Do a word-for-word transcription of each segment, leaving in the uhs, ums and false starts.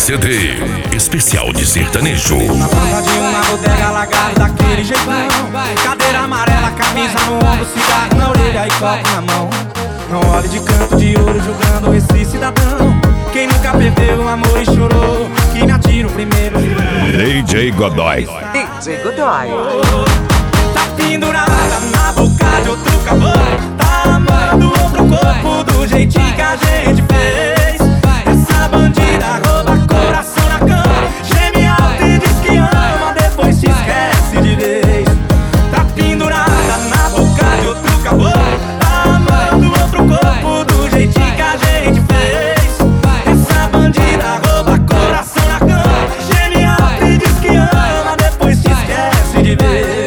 C D especial de sertanejo. Na porta de uma bodega alagado daquele jeitão, cadeira amarela, camisa no ombro, cigarro na orelha e copo na mão. Não olhe de canto de ouro julgando esse cidadão. Quem nunca perdeu o amor e chorou, que me atira o primeiro. D J Godoy. D J Godoy. Tá pendurada na boca de outro caboclo, tá amando outro corpo do jeitinho que a gente fez. Essa bandida rouba coração na cama, geme alto e diz que ama, depois se esquece de vez. Tá pendurada na boca de outro caboclo, tá amando outro corpo do jeitinho que a gente fez. Essa bandida rouba coração na cama, geme alto e diz que ama, depois se esquece de vez.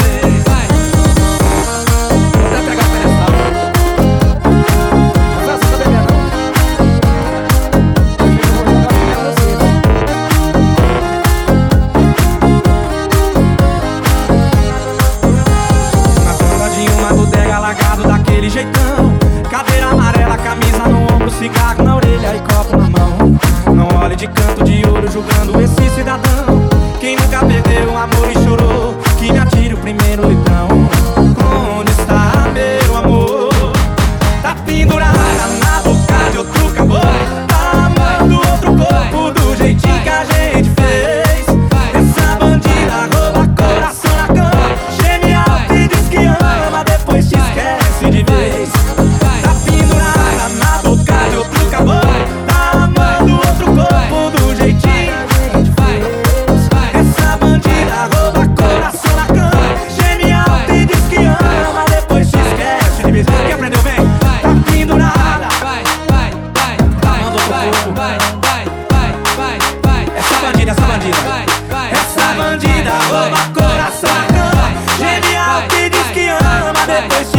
Daquele jeitão, cadeira amarela, camisa no ombro, cigarro na orelha e copo na mão. Não olhe de canto de ouro julgando esse cidadão. Quem nunca perdeu o amor e chorou, que me atire o primeiro litrão. Onde está meu amor? Tá pendurada na boca de outro caboclo, tá amando outro corpo do jeitinho que a gente fez. Essa bandida rouba coração na cama, geme alto e diz que ama, depois se esquece de vez. Tá pendurada na boca de outro caboclo, tá amando outro corpo do jeitinho que a gente fez. Essa bandida rouba coração na cama, geme alto e diz que ama, depois se esquece de vez. Quem aprendeu bem? Tá pendurada, amando outro corpo. Essa bandida, essa bandida, essa bandida rouba coração na cama, geme alto e diz que ama, depois se